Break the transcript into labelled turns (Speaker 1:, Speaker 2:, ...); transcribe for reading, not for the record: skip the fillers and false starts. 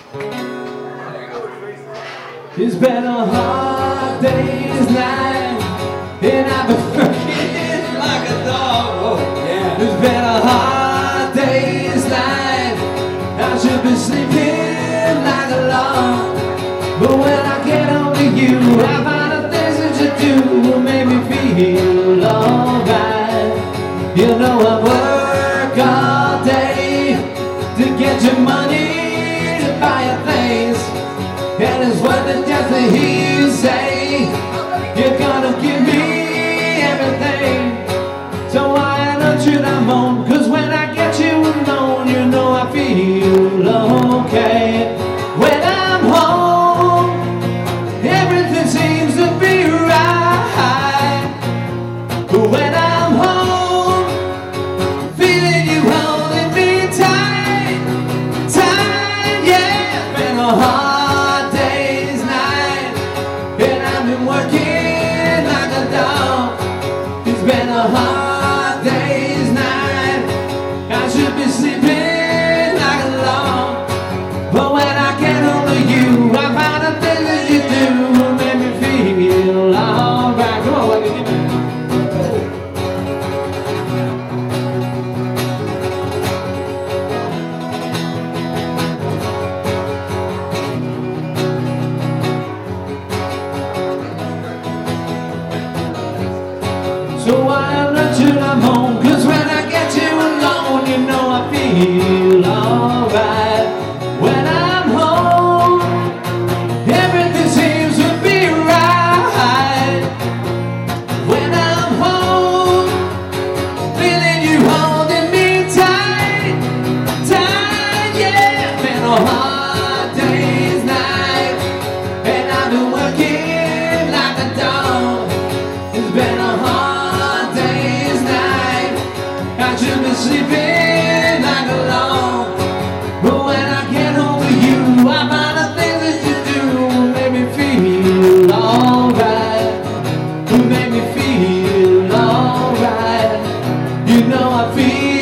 Speaker 1: It's been a hard day's night, and I've been working like a dog. Oh, yeah. It's been a hard day's night. I should be sleeping like a log. But when I get home to you, I find the things that you do will make me feel alright. You know I work all day to get your money to buy your things, and it's worth it just to hear you say you're gonna give me everything. So I know you I'm on, 'cause when I get you alone, you know I feel okay. When I'm home, everything seems to be right. When I'm home, feeling you holding me tight, tight, yeah. It's been a hard day's night, and I've been working like a dog. It's been a hard day's night. I should be sleeping like a log. But when I get home to you, I find the things that you do will make me feel alright. Come on, what can you do? So I'm not till I'm home, 'cause when I get you alone, you know I feel alright. When I'm home, everything seems to be right. When I'm home, feeling you holding me tight, tight, yeah. Been a hard day's night, and I've been working like a dog. It's been a hard day's night. I should be sleeping like a log. But when I get home with you, I find the things that you do will make me feel alright. Will make me feel alright. You know I feel